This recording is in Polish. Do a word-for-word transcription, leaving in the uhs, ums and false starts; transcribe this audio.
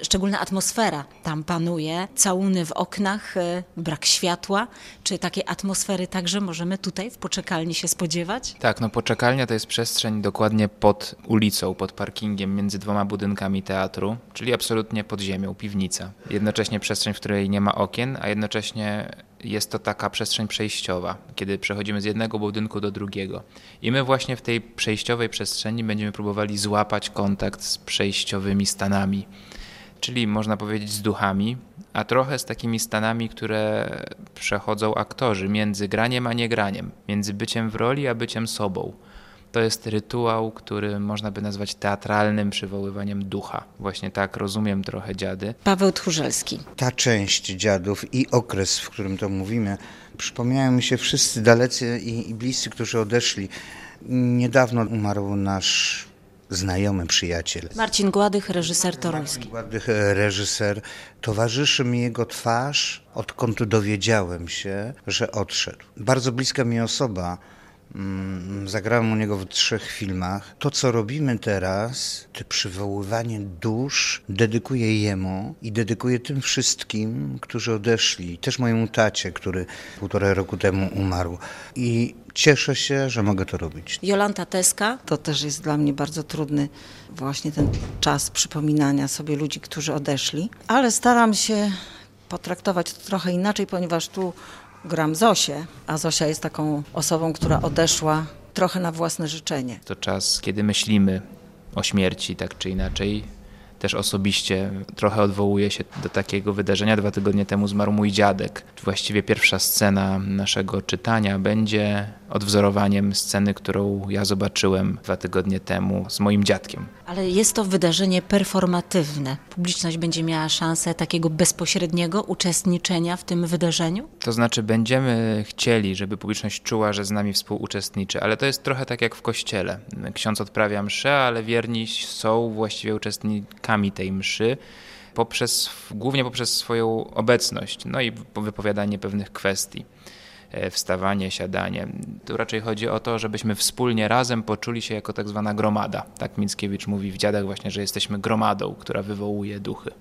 szczególna atmosfera tam panuje, całuny w oknach, e, brak światła. Czy takiej atmosfery także możemy tutaj w poczekalni się spodziewać? Tak, no poczekalnia to jest przestrzeń dokładnie pod ulicą, pod parkingiem między dwoma budynkami teatru, czyli absolutnie pod ziemią, piwnica. Jednocześnie przestrzeń, w której nie ma okien, a jednocześnie jest to taka przestrzeń przejściowa, kiedy przechodzimy z jednego budynku do drugiego. I my właśnie w tej przejściowej przestrzeni będziemy próbowali złapać kontakt z przejściowymi stanami, czyli można powiedzieć z duchami, a trochę z takimi stanami, które przechodzą aktorzy między graniem a niegraniem, między byciem w roli a byciem sobą. To jest rytuał, który można by nazwać teatralnym przywoływaniem ducha. Właśnie tak rozumiem trochę dziady. Paweł Tchórzelski. Ta część dziadów i okres, w którym to mówimy, przypomniają mi się wszyscy dalecy i, i bliscy, którzy odeszli. Niedawno umarł nasz znajomy przyjaciel. Marcin Gładych, reżyser toruński. Marcin Gładych, reżyser. Towarzyszy mi jego twarz, odkąd dowiedziałem się, że odszedł. Bardzo bliska mi osoba. Zagrałem u niego w trzech filmach. To, co robimy teraz, to przywoływanie dusz, dedykuję jemu i dedykuję tym wszystkim, którzy odeszli. Też mojemu tacie, który półtora roku temu umarł. I cieszę się, że mogę to robić. Jolanta Teska. To też jest dla mnie bardzo trudny właśnie ten czas przypominania sobie ludzi, którzy odeszli. Ale staram się potraktować to trochę inaczej, ponieważ tu gram Zosię, a Zosia jest taką osobą, która odeszła trochę na własne życzenie. To czas, kiedy myślimy o śmierci, tak czy inaczej. Też osobiście trochę odwołuję się do takiego wydarzenia. Dwa tygodnie temu zmarł mój dziadek. Właściwie pierwsza scena naszego czytania będzie odwzorowaniem sceny, którą ja zobaczyłem dwa tygodnie temu z moim dziadkiem. Ale jest to wydarzenie performatywne. Publiczność będzie miała szansę takiego bezpośredniego uczestniczenia w tym wydarzeniu? To znaczy będziemy chcieli, żeby publiczność czuła, że z nami współuczestniczy, ale to jest trochę tak jak w kościele. Ksiądz odprawia mszę, ale wierni są właściwie uczestnikami tej mszy, poprzez, głównie poprzez swoją obecność, no i wypowiadanie pewnych kwestii. Wstawanie, siadanie. Tu raczej chodzi o to, żebyśmy wspólnie razem poczuli się jako tak zwana gromada. Tak Mickiewicz mówi w Dziadach właśnie, że jesteśmy gromadą, która wywołuje duchy.